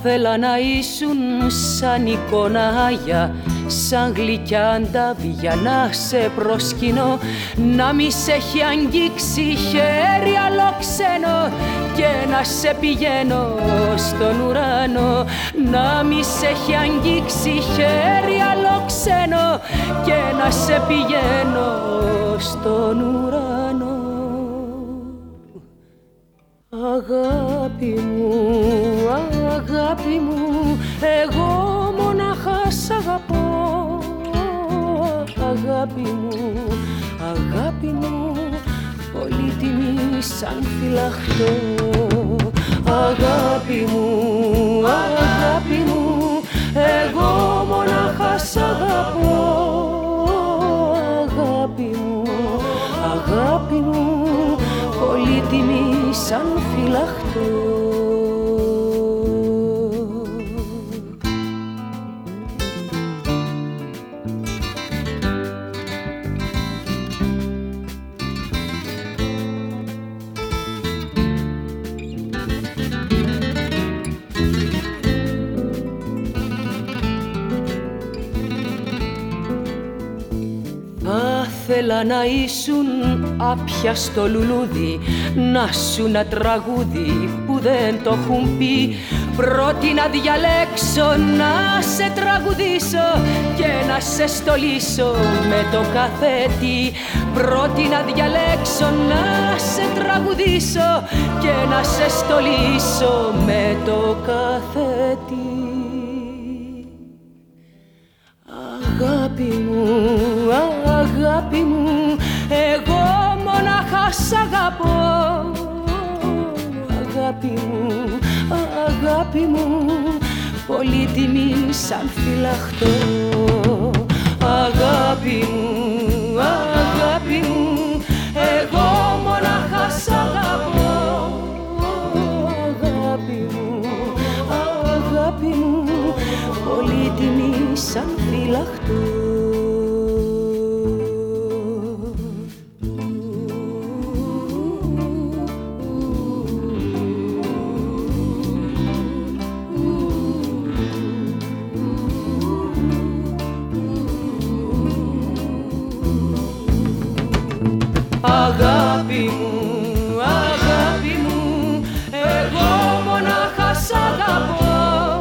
ήθελα να ήσουν σαν εικόνα άγια, σαν γλυκιά αντάβια να σε προσκυνώ, να μη σε έχει αγγίξει χέρι αλόξενο και να σε πηγαίνω στον ουρανό, να μη σε έχει αγγίξει χέρι αλόξενο και να σε πηγαίνω στον ουρανό. Αγάπη μου, αγάπη μου, εγώ μονάχα σ' αγαπώ. Αγάπη μου, αγάπη μου, πολύτιμη σαν φυλαχτό. Αγάπη μου, αγάπη μου, εγώ μονάχα σ' αγαπώ. Αγάπη μου, αγάπη μου, πολύτιμη σαν φυλαχτό. Θέλα να ήσουν άπιαστο λουλούδι, να σου ένα τραγούδι που δεν το έχουν πει. Πρώτη να διαλέξω να σε τραγουδήσω και να σε στολίσω με το καθέτη. Πρώτη να διαλέξω να σε τραγουδήσω και να σε στολίσω με το καθέτη. Αγάπη μου, αγάπη μου, εγώ μονάχα σ' αγαπώ. Αγάπη μου, αγάπη μου, πολύτιμη σαν φυλαχτό. Αγάπη μου, αγάπη μου, εγώ μονάχα σ' αγαπώ. Αγάπη μου, αγάπη μου, πολύτιμη σαν φυλαχτό. Αγάπη μου, αγάπη μου, εγώ μονάχα σ' αγαπώ.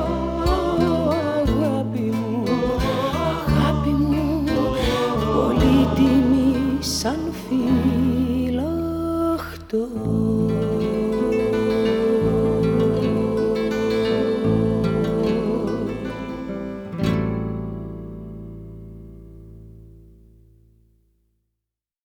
Αγάπη μου, αγάπη μου, πολύτιμη σαν φυλαχτό.